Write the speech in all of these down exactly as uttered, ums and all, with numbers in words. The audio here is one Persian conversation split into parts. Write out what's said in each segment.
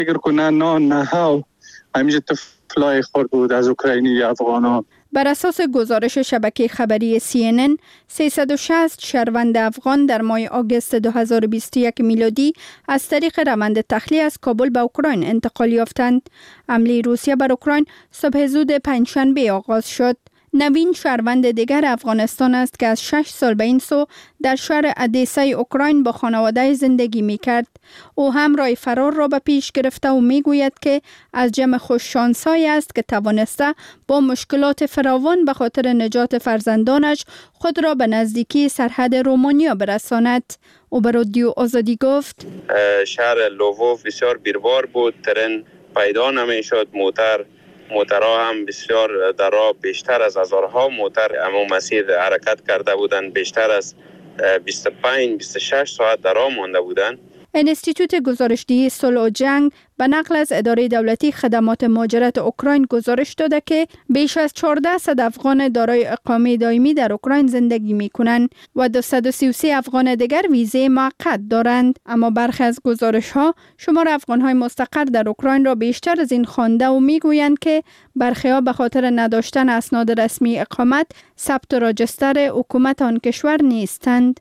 فکر کنه نه نه ها همیشه طفلای خورد بود از اوکراینی افغان ها. بر اساس گزارش شبکه خبری سی ان ان، سیصد و شصت شهروند افغان در ماه آگوست دو هزار و بیست و یک میلادی از طریق روند تخلیه از کابل به اوکراین انتقال یافتند. حمله روسیه بر اوکراین صبح زود پنجشنبه آغاز شد. نوین شهروند دیگر افغانستان است که از شش سال به این سو در شهر ادیسه اوکراین با خانواده زندگی می کرد. او هم راه فرار را به پیش گرفته و می گوید که از جمع خوششانسایی است که توانسته با مشکلات فراوان به خاطر نجات فرزندانش خود را به نزدیکی سرحد رومانیا برساند. او به رادیو آزادی گفت شهر لووف بسیار بیروار بود، ترن پیدا نمی شد، موتر موترها هم بسیار در راه بیشتر از هزارها موتر اما مسیر حرکت کرده بودند، بیشتر از بیست و پنج بیست و شش ساعت در راه مانده بودند. انستیتوت گزارشدهی صلح و جنگ به نقل از اداره دولتی خدمات مهاجرت اوکراین گزارش داده که بیش از چهارده صد افغان دارای اقامه دائمی در اوکراین زندگی می کنند و دویست و سی و سه افغان دیگر ویزه موقت دارند. اما برخی از گزارش ها شمار افغان های مستقر در اوکراین را بیشتر از این خوانده و می گویند که برخی ها به خاطر نداشتن اسناد رسمی اقامت ثبت و راجستر حکومت آن کشور نیستند.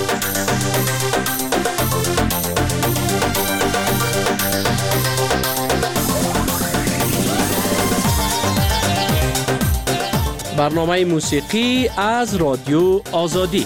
برنامه موسیقی از رادیو آزادی.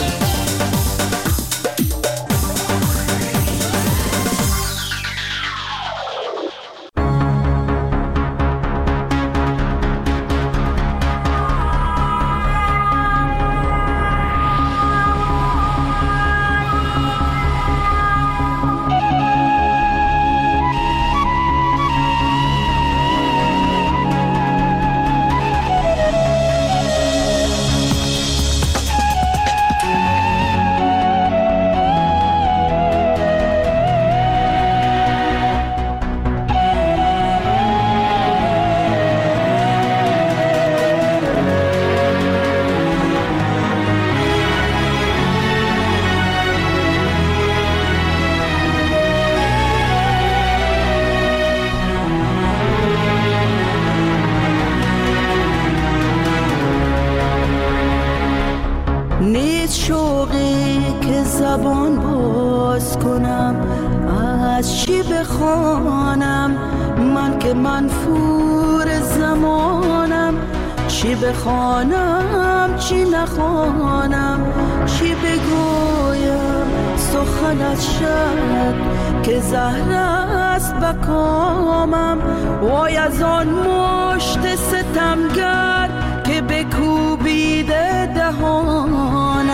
بخوانم چی نخوانم، چی بگویم سخنت شد که زهر است بکامم. وای از آن مشت ستمگر که بکوبیده دهانم.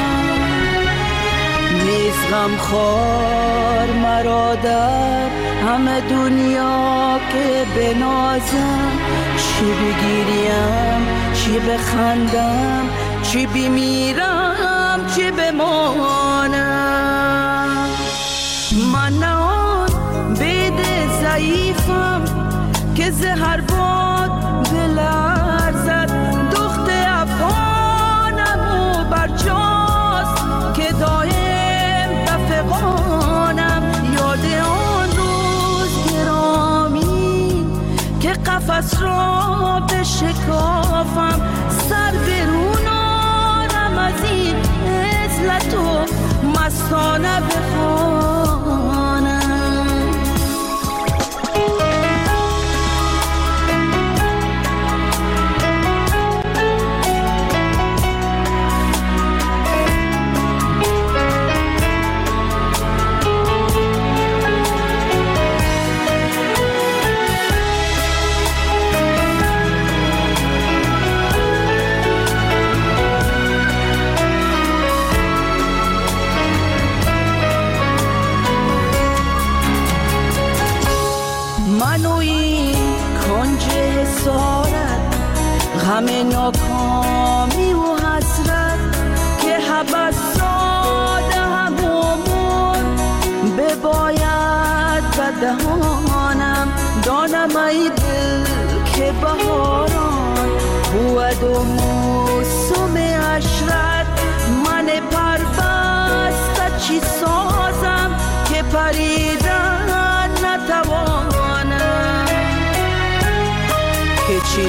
نیست غمخوار مرا در همه دنیا که بنازم، چی بگیریم چی بخندم، چی بمیرم چی بمانم. من نه آن بید ضعیفم که زهر باد بلرزد، دخت افغانم و برجاست که دایم بفغانم. یاد آن روز گرامی که قفس را بشکافم، سر برون آرم از این عزلت و مستانه بخوانم. غم ناکامی و حسرت که حبس ساده همومون بباید به دهانم. دانم ای دل که بهاران بود و موسم عشرت، من پربسته چی سازم که پریدن نتوانم.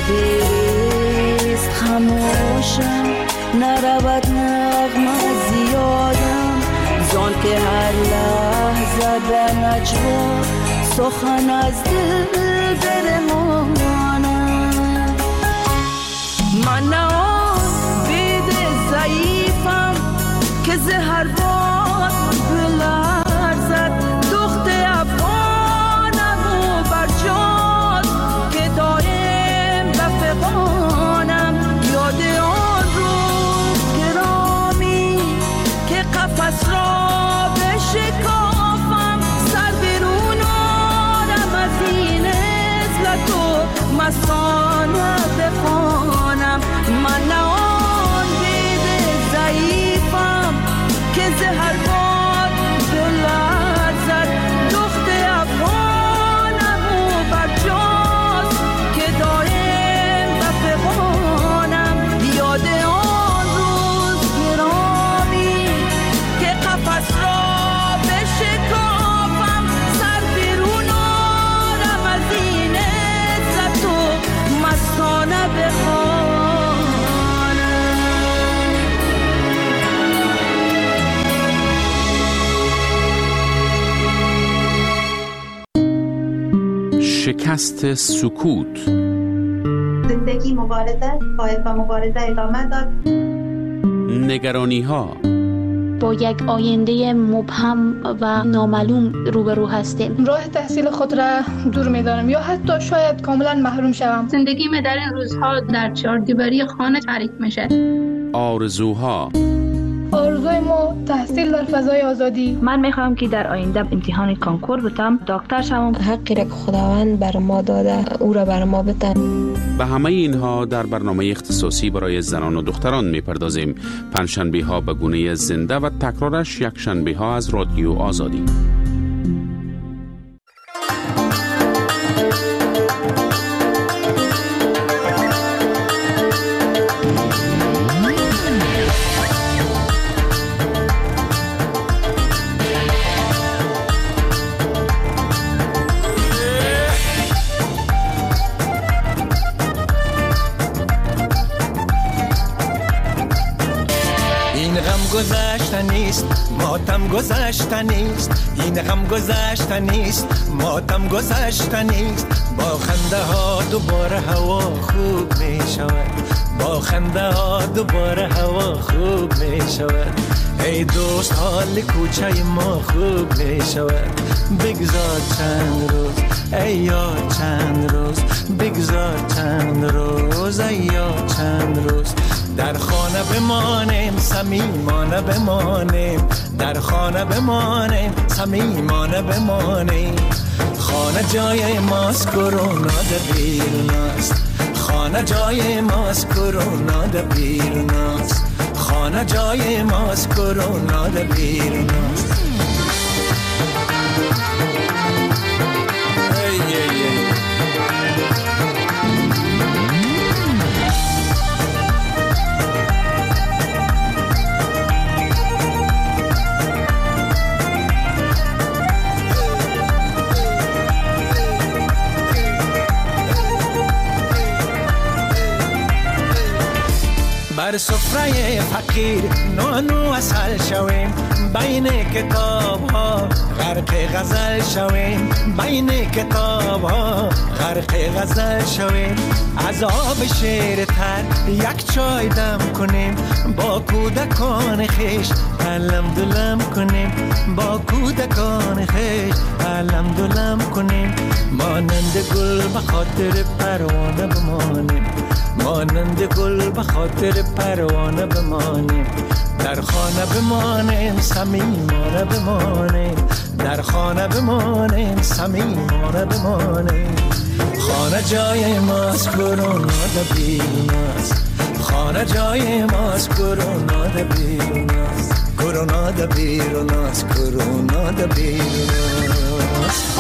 دیریست خموشم نرود نغمه زیادم زان که هر لحظه به نجوا سخن از دل برمانم من نه آن بید ضعیفم که زهر باد بلرزد دخت افغانم و برجاد که دایم به فغانم یاد آن روز گرامی که قفس را بشکافم سر بیرون آرم از این عزلت و مسانه بخوانم من نه آن بید ضعیفم که زهر باد بلرزد دخت افغانم و برجاست که دایم به فغانم یاد آن روز گرامی که قفس را بشکافم سر بیرون آرم از این عزت و مستانه بخوانم شکست سکوت. زندگی مبارزه باید با مبارزه ادامه داد. نگرانی ها با یک آینده مبهم و نامعلوم روبرو هستیم. راه تحصیل خود را دور می‌دارم یا حتی شاید کاملا محروم شوم. زندگی من در این روزها در چهاردیواری خانه تعریف میشه. آرزوها آرزوی ما تحصیل در فضای آزادی. من میخوام که در آینده امتحان کانکور بتم دکتر شوم. حقی را که خداوند بر ما داده او را بر ما بتن. به همه اینها در برنامه اختصاصی برای زنان و دختران میپردازیم. پنجشنبه ها به گونه زنده و تکرارش یک شنبه ها از رادیو آزادی. گذشته نیست ماتم گذشته نیست این غم گذشته نیست ماتم گذشته نیست با خنده ها دوباره هوا خوب می شود با خنده ها دوباره هوا خوب می شود ای دوست حال کوچه ما خوب می شود بگذار چند روز ای یار چند روز بگذار چند روز ای یار چند روز در خانه بمانیم صمیمانه بمانیم در خانه بمانیم صمیمانه بمانیم خانه جای ماست کرونا در بیرون است خانه جای ماست کرونا در بیرون است خانه جای ماست کرونا در بیرون است بر سفره فقیر نانو اصل شویم بین کتاب ها غرق غزل شویم بین کتاب ها غرق غزل شویم از آب شیر تر یک چای دم کنیم با کودکان خیش علم دلم کنیم با کودکان خیش علم دلم کنیم مانند گل به خاطر پروانه بمانیم مانند گل به خاطر پروانه بمانیم در خانه بمانیم صمیمانه بمانیم در خانه بمانیم صمیمانه بمانیم خانه جای ماست کرونا در بیرون است خانه جای ماست کرونا در بیرون است کرونا در بیرون است کرونا در بیرون است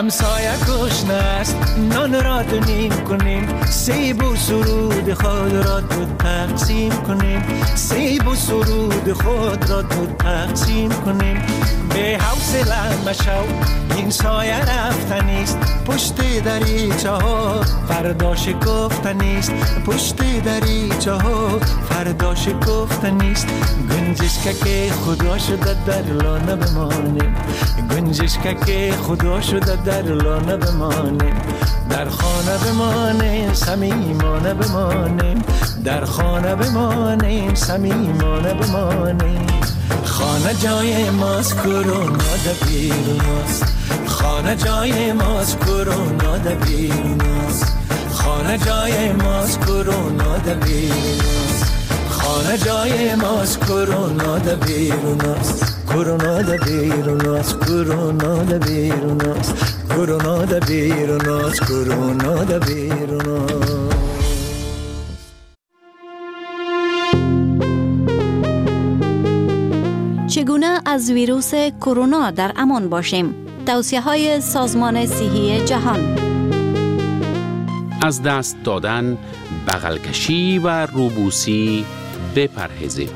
همسایه گشنه است نان را دو نیم کنیم، سیب و سرود خود را دو تقسیم کنیم، سیب و سرود خود را دو تقسیم کنیم. به حوصله مشو این سایه رفتنیست، پشت دریچه ها فردا شکفتنیست، پشت دریچه ها فردا شکفتنیست. گنجشکه که خدا شده در لانه بمانیم، گنجشکه که خدا شده در لانه بمانیم، در خانه بمانیم صمیمانه بمانیم، در خانه بمانیم صمیمانه بمانیم. خانه جای ماست کرونا در بیرون است، خانه جای ماست کرونا در بیرون است، خانه جای ماست کرونا در بیرون است، خانه جای ماست کرونا در بیرون است، کرونا در بیرون است، کرونا در بیرون است، کرونا در بیرون است، کرونا در بیرون است. چگونه از ویروس کرونا در امان باشیم؟ توصیه‌های سازمان صحی جهان. از دست دادن، بغل کشی و روبوسی بپرهیزید.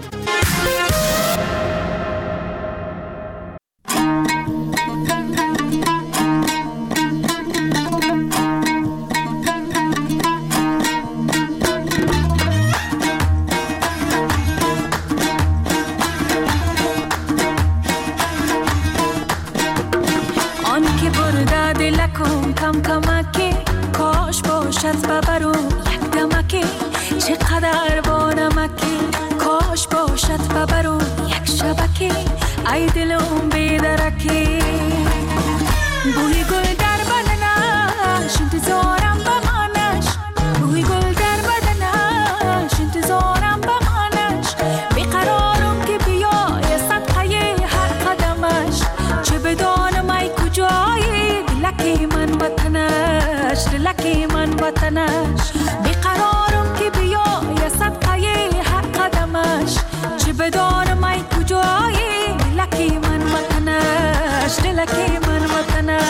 ببرو یک دمکی چقدر با نمکی، کاش باشد ببرو یک شبکی ای دلم بیدرکی. بوی گل در بدنش انتظارم بمانش، بوی گل در بدنش انتظارم بمانش. بیقرارم که بیای صدقه هر قدمش، چه بدانم ای کجایی دلکی من وطنش، دلکی من وطنش. بیقرارم که بیای صدقه هر قدمش، چه بدانم ای کجایی دلکی من وطنش، دلکی من وطنش.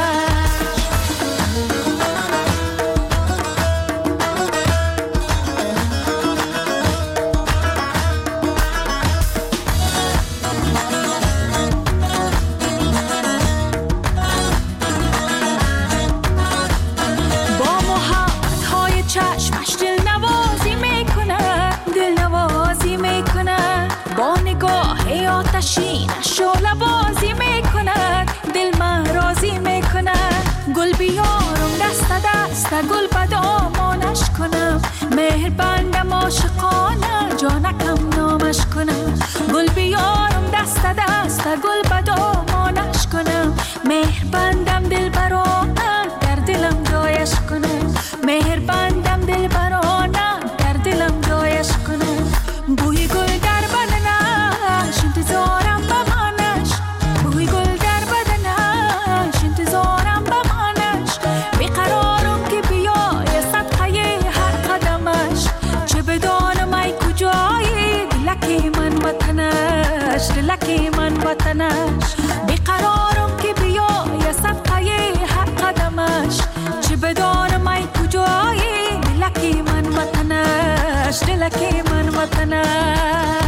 شعله بازی میکند دل من راضی میکند. گل بیارم دست دست گل بدامانش کنم، مهر بندم عاشقانه جانکم نامش کنم. گل بیارم دست دست گل بدامانش کنم، مهر بندم دل برانه در دلم جایش کنم، مهر بندم دل برانه در دلم جایش کنم. بوی گل در بدنش انتظارم بمانش، بوی گل در بدنش انتظارم بمانش. بیقرارم که بیای صدقه هر قدمش، چه بدانم ای کجایی دلکی من وطنش، دلکی من وطنش. بیقرارم که بیای صدقه هر قدمش، چه بدانم ای کجایی دلکی من وطنش، دلکی من وطنش.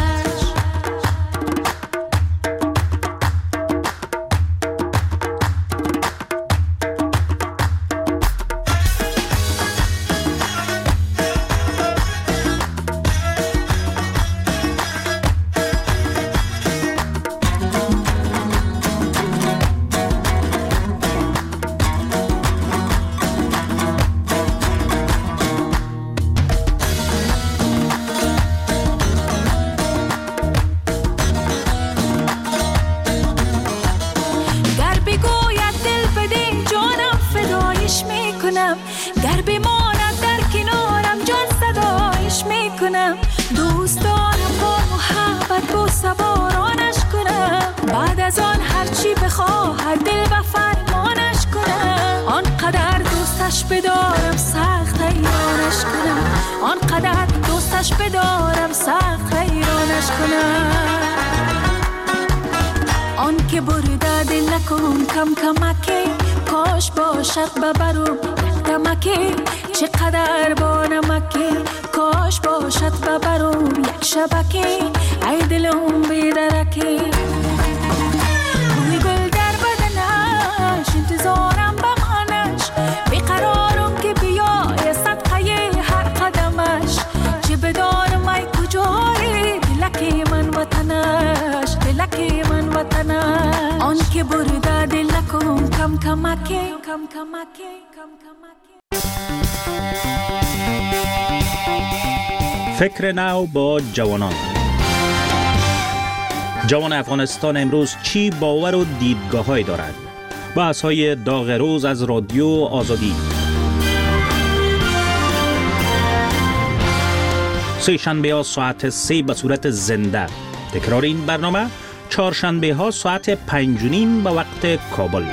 گر بماند در کنارم جان صدایش میکنم، دوست دارم با محبت با سوارانش کنم. بعد از آن هرچی بخواهد دل و فرمانش کنم، آنقدر دوستش بدارم سخت حیرانش کنم، آنقدر دوستش بدارم سخت حیرانش کنم. آن که برده دل نکن کم کمکی، کاش باشد ببرم دمکی، چقدر با نمکی، کاش باشد ببرم یک شبکی، ای دلم بیدرکی. بوی گل در بدنش انتظارم بمانش، بیقرارم که بیای صدقه هر قدمش، چه بدانم ای کجایی دلکی من وطنش، دلکی من وطنش. آن که برده دل نکن کم کمکی، کم کمکی، کم کمکی. فکر نو با جوانان. جوان افغانستان امروز چی باور و دیدگاه های دارد؟ بحث های داغ روز از رادیو آزادی. سه شنبه ها ساعت سه به صورت زنده. تکرار این برنامه چهارشنبه ها ساعت پنج و نیم به وقت کابل.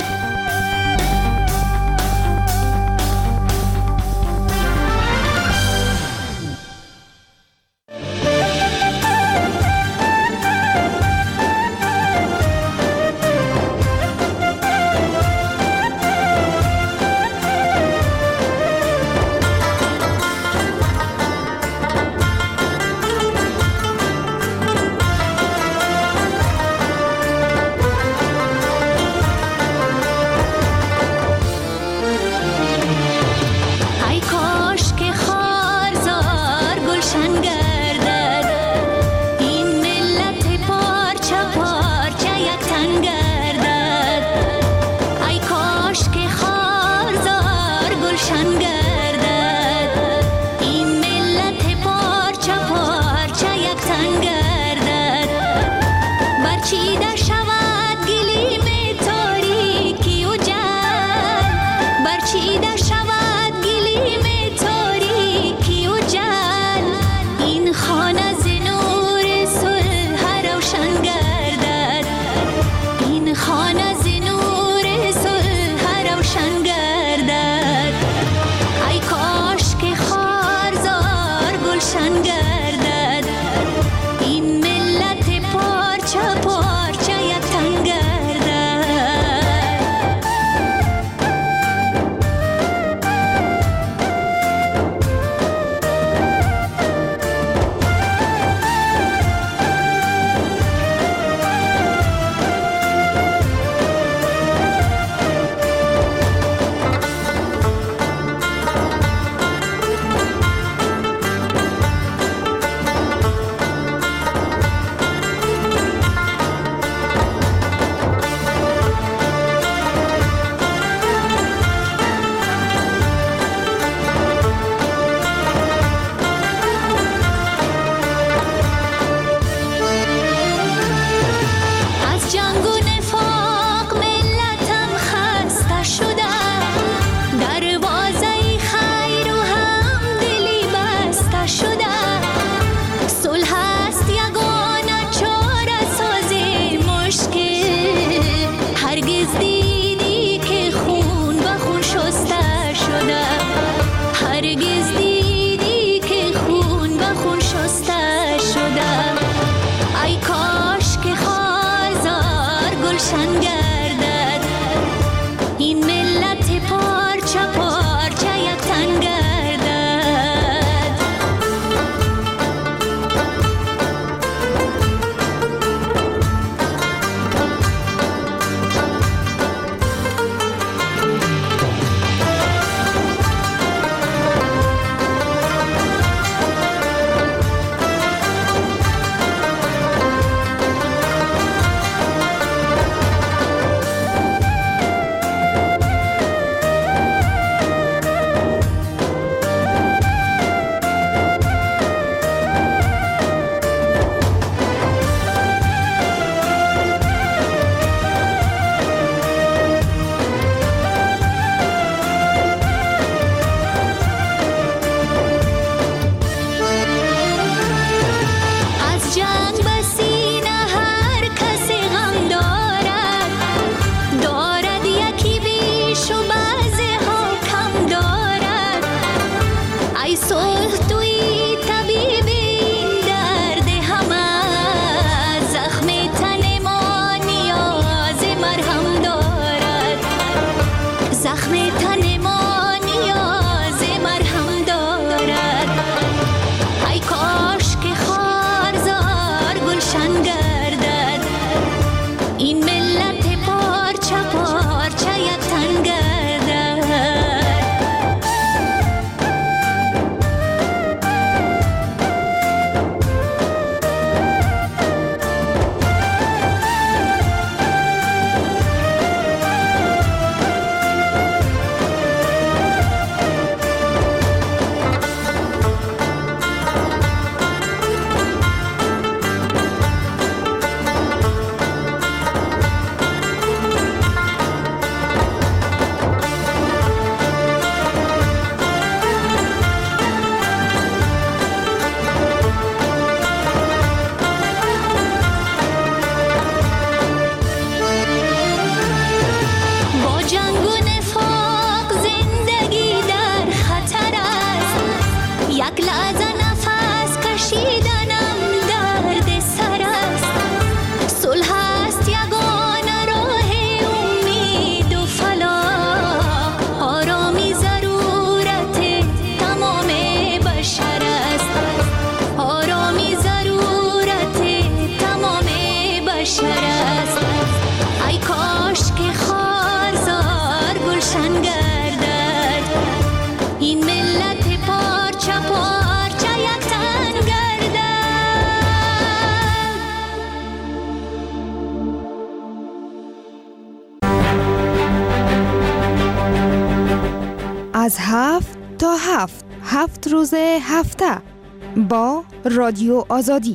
از هفت تا هفت هفت روز هفته با رادیو آزادی.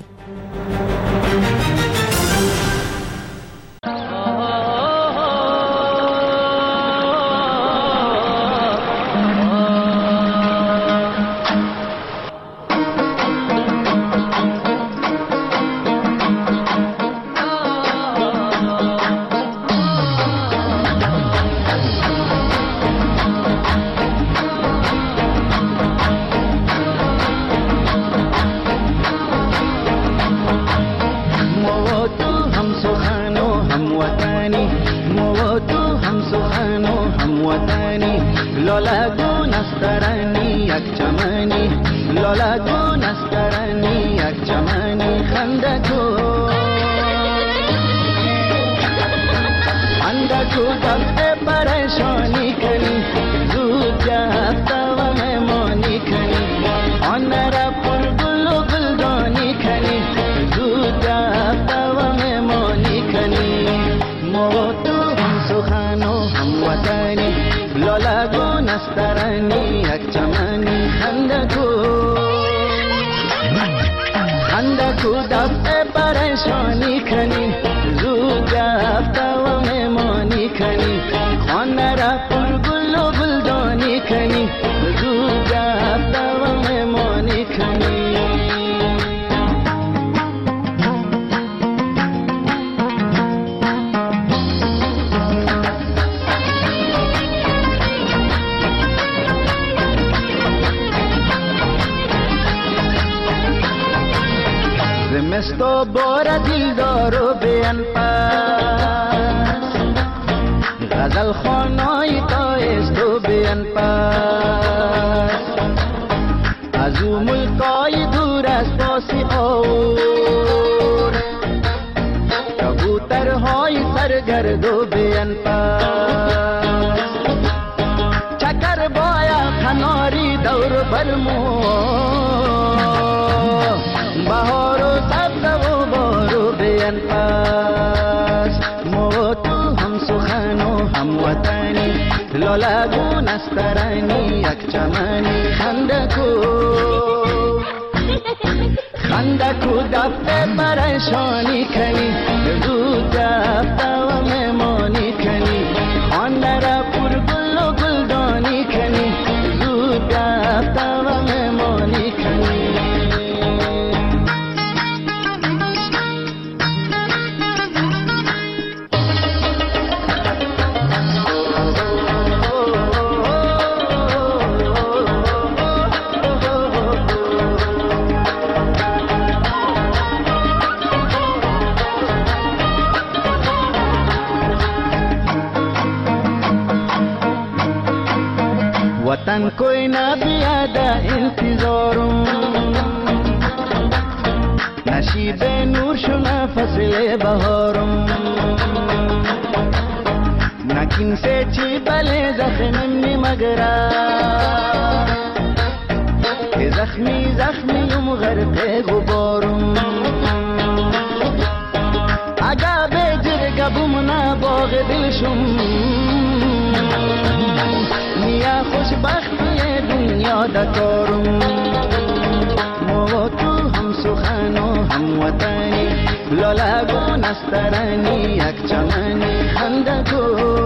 زمستو بار دل دارو بیان پاس غزل خانای تایستو بیان پاس از او ملکای دور از پاسی آور کبوترهای سرگردو بیان پاس چکر بایا کناری دور برمو بهار و سبز و بارو بیان پاس ما تو هم سخن و هم وطنی لالگون استرانی یک چمنی خندکو خندکو دفته پریشانی کنی زود دفته و مهمانی کنی خانه را پر گل و گلدانی کنی زود دفته و مهمانی کنی वतन कोई ना बियादा इंतजारों नशीब नूर शुना फसले बहारों नकिन से ची बले जख्मी मगरा के जख्मी जख्मी युम गरक़े गुबारों आगा बेजर गबुमना बाग दिलशुम نیا خوشبختی دنیا دکارم ما تو هم سخن و هم وطنی لالگون استرانی یک چمنی خندکو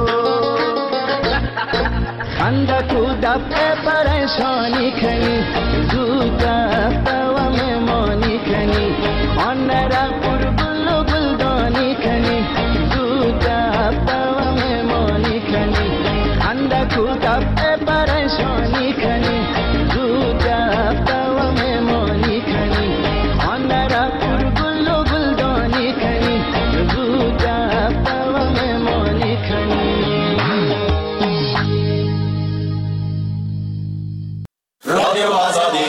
خندکو دفعه پریشانی کنی زود دفته و مهمانی کنی آن را پر گل و گلدانی کنی زود دفته و مهمانی کنی خندکو دفعه پریشانی کنی زود دفته و مهمانی کنی آن را پر گل و گلدانی کنی زود دفته و مهمانی کنی. رادیو آزادی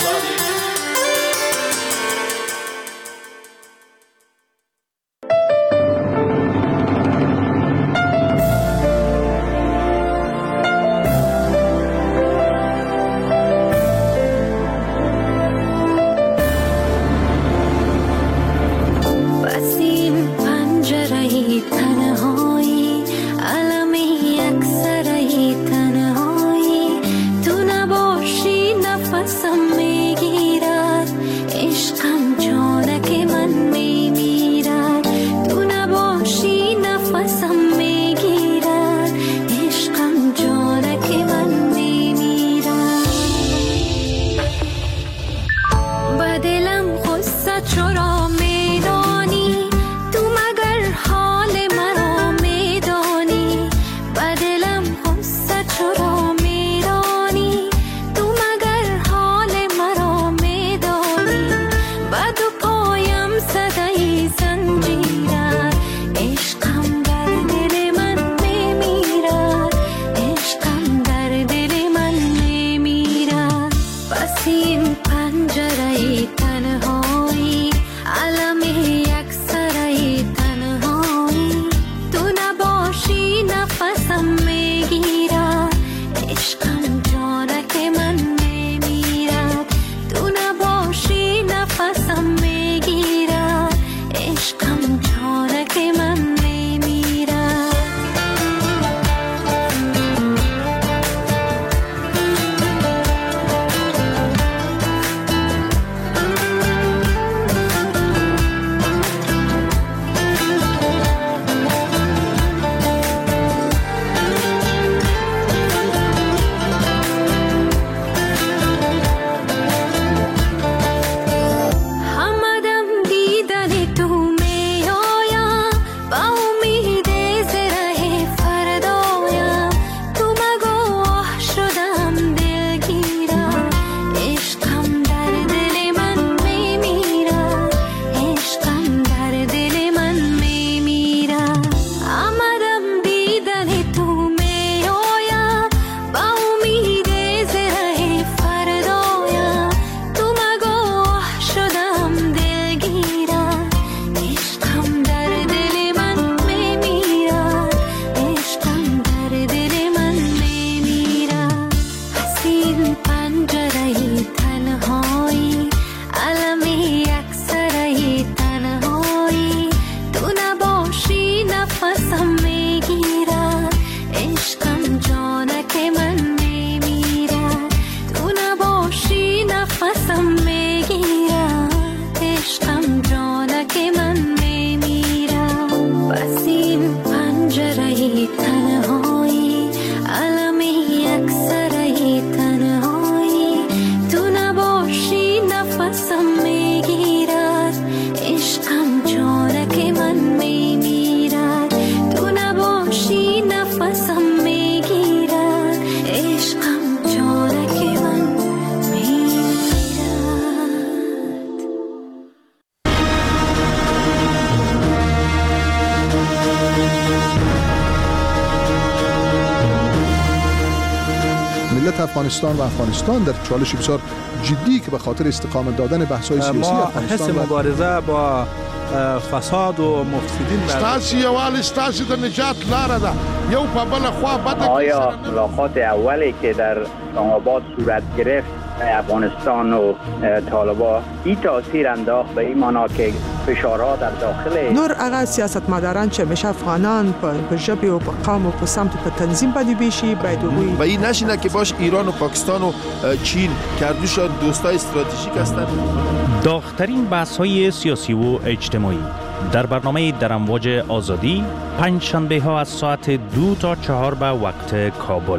ملت افغانستان و افغانستان در چالش بسیار جدی که به خاطر استقامت دادن بحث‌های سیاسی ما افغانستان حس مبارزه با فساد و مفسدین ستاسو یوال ستاسو د نجات لاره ده یو په بل خوا بده. آیا ملاقات اولی که در اسلام آباد صورت گرفت افغانستان و طالبان این تاثیر انداخت به این معنا که فشارها در داخل نور هغه سیاستمداران چې همیشه افغانان په ژبه او په قوم او په سمت په تنظیم باندې بیشي باید وي و این نشینه که باش ایران و پاکستان و چین کردوشان دوستای استراتژیک هستند. داغ‌ترین بحث‌های سیاسی و اجتماعی در برنامه در امواج آزادی پنج شنبه ها از ساعت دو تا چهار به وقت کابل.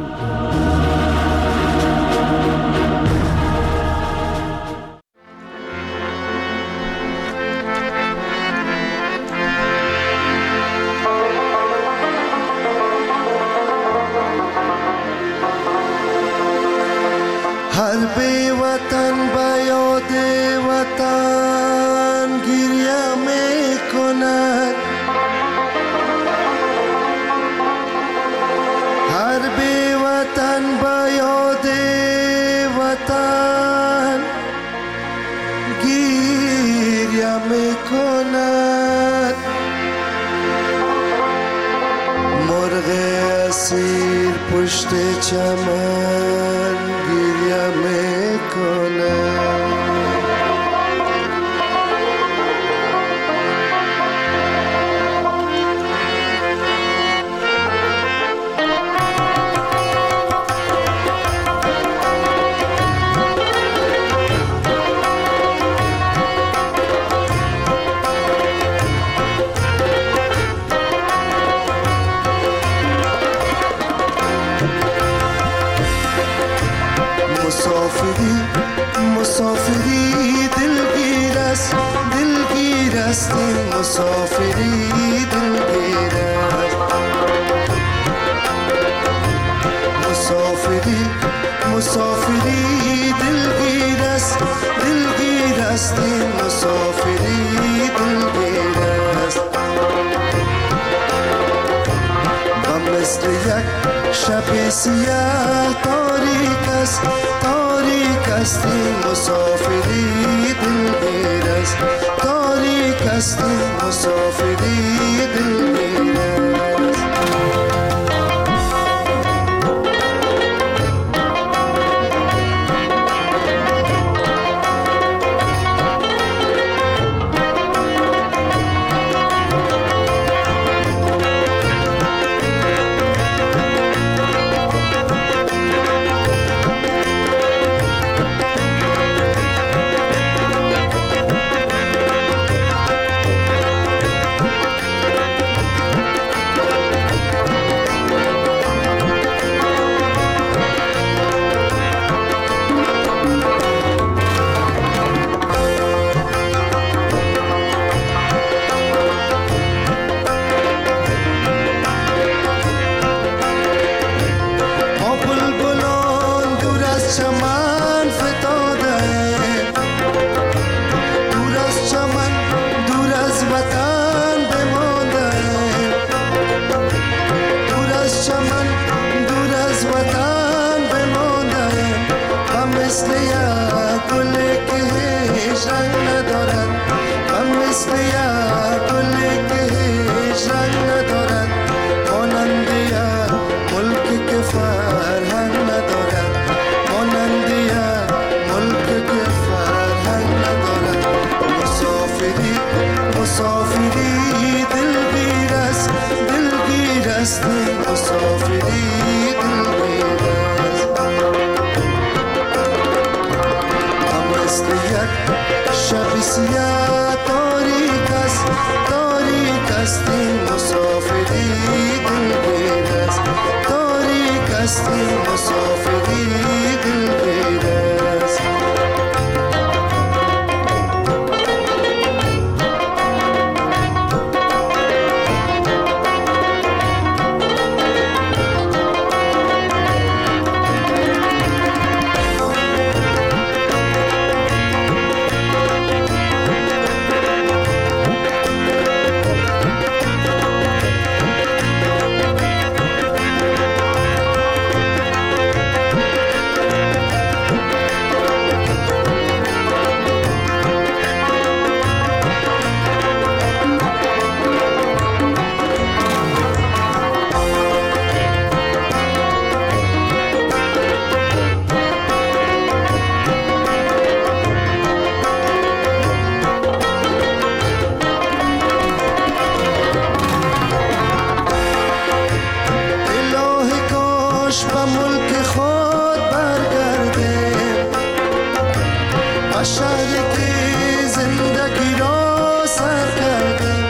هر بی وطن به یاد وطن گریه می کند، هر بی وطن به یاد وطن گریه می کند، مرغ اسیر پشت چمن گریه می کند. مسافری مسافری دلگیر است، دلگیر است این مسافری دلگیر است، مسافری مسافری دلگیر است، دلگیر است این مسافری دلگیر است. و مثل یک شب سیاه تاریک است، تاریک است این مسافری دلگیر است، تاریک است این مسافری دلگیر است. کاش به ملک خود برگردیم، به شهری که زندگی را سر کردیم.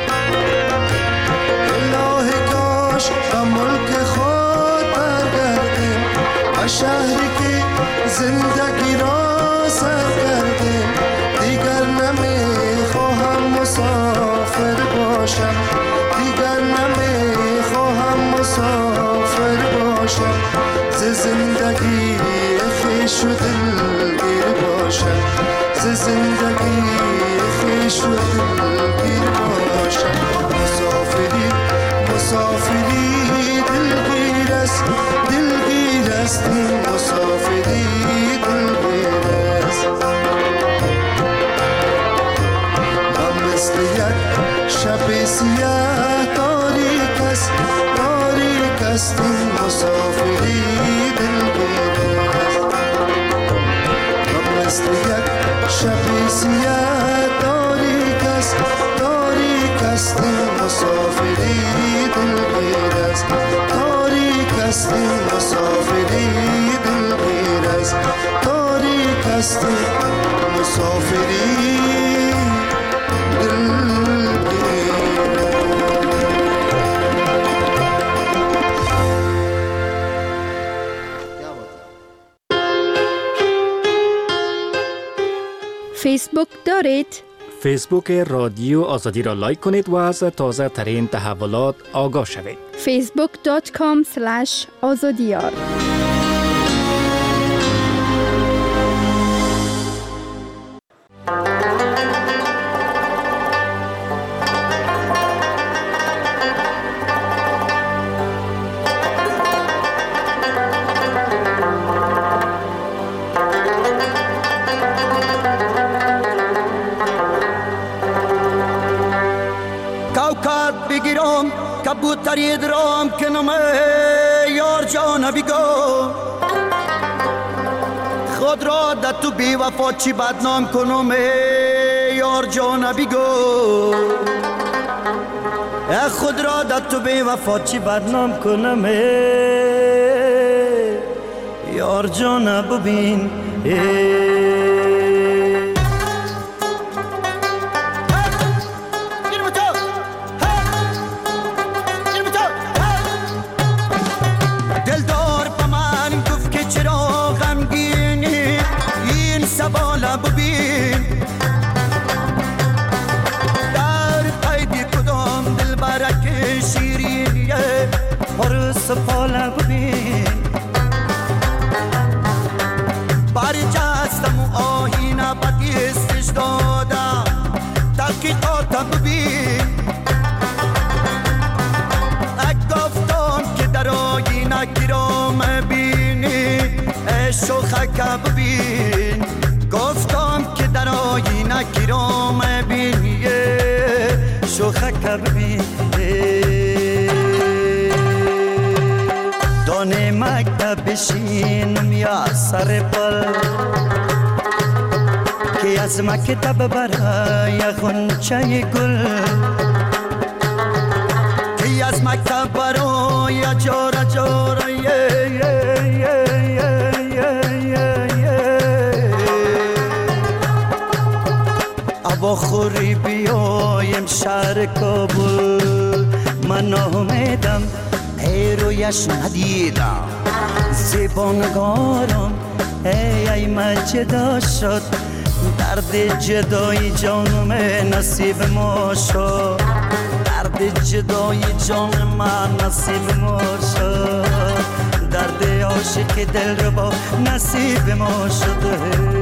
الهی کاش به ملک خود برگردیم، به شهری که زندگی را سر کردیم. دیگر نمیخواهم مسافر باشم، دیگر نمیخواهم مسافر باشم. ز زندگی خویش و دلگیر باشم، ز زندگی خویش و دلگیر باشم. مسافری مسافری دلگیر است، دلگیر است این مسافری دلگیر است. من مثل یک شب سیاه تاریک است، تاریک است این مسافری دلگیر است. من مثل یک شب سیاه تاریک است، تاریک است این مسافری دلگیر است. تاریک است این مسافری دلگیر است، تاریک است این مسافری فیسبوک دارید؟ فیسبوک رادیو آزادی را لایک کنید و از تازه ترین تحولات آگاه شوید. فیسبوک دات کام اسلش آزادیار. بگیرم کبوتری درام کنم یار جان بگو، خود را در تو بی وفا چی بدنام کنم یار جان بگو. خود را در تو بی وفا چی بدنام کنم یار جان ببین. بالا ببین در قید کدام دل برک شیرینیه پرس پالا ببین. برجستم و آهینه بدیستش دادم تحقیقات ببین. گفتم که در آهینه گرام بینی شوخک ببین. گفتم که در آینه گرام بینی شوخک ببین. دانه مکتب بشینم یا سر پل که از مکتب برای غنچه گل، که از مکتب برای جاره جاره با خوری بیایم شهر کابل. من آمدم ای رویش ندیدم زیبانگارم ای ای من جدا شد درد جدای جانم نصیب ما شد. درد جدای جان من نصیب ما شد. درد عاشق دل رو با نصیب ما شده.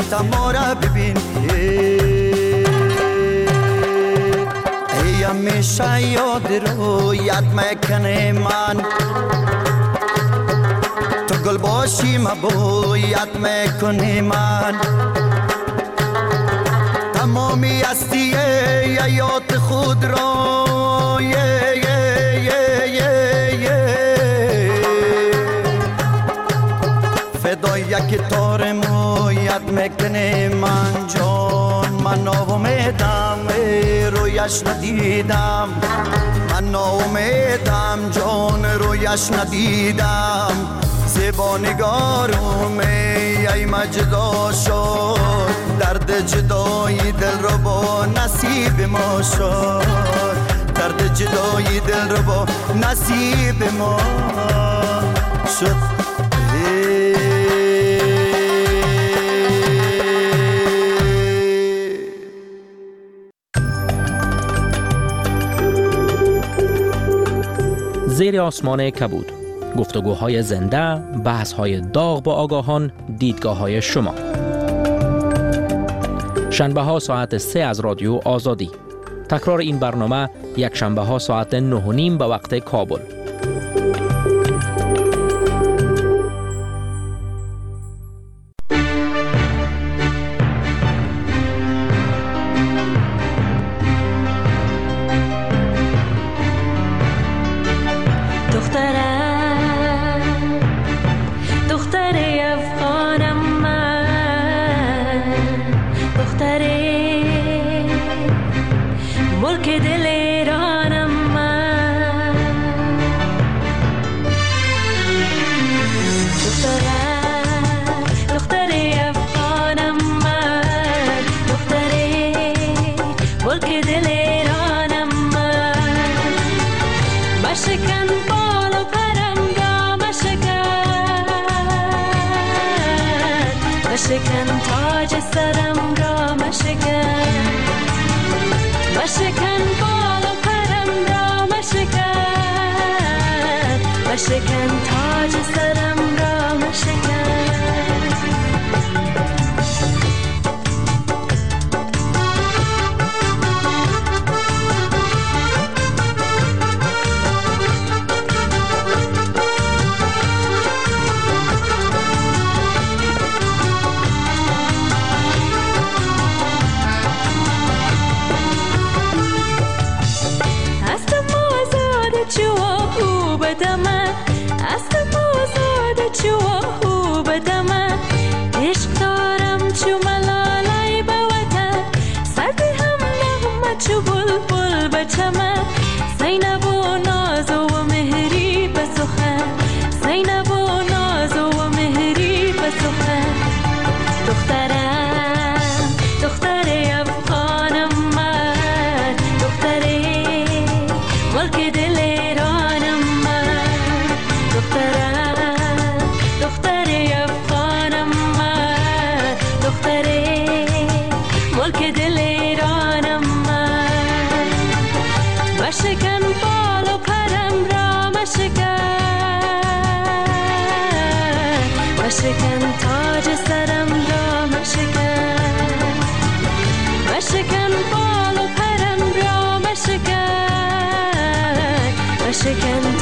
ستما را ببین. ای همیشه یاد رویت میکنه من، تو گل باشی مبویت میکنی من. تمامی هستی حیات خود را فدای یک تار مویت میکنه من. جان من ناامیدم رویش ندیدم، من ناامیدم جان رویش ندیدم. زیبا نگارم ای مجدا شد، درد جدایی دل رو با نصیب ما شد، درد جدایی دل رو با نصیب ما شد. زیر آسمان کبود، گفتگوهای زنده، بحث‌های داغ با آگاهان، دیدگاه‌های شما. شنبه ها ساعت سه از رادیو آزادی. تکرار این برنامه یک شنبه ها ساعت نه و نیم به وقت کابل. مشکن تاج سرم را مشکن، مشکن بال و پرم را مشکن، مشکن تاج سرم را مشکن. مشکن تاج سرم را مشکن، مشکن بال و پرم را مشکن، مشکن